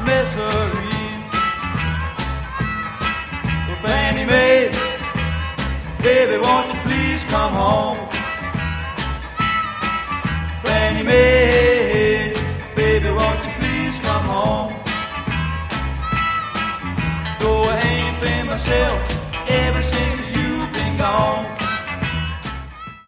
misery. Well, Fannie Mae, baby, won't you please come home? Fannie Mae, baby, won't you please come home? Though I ain't been myself ever since you've been gone.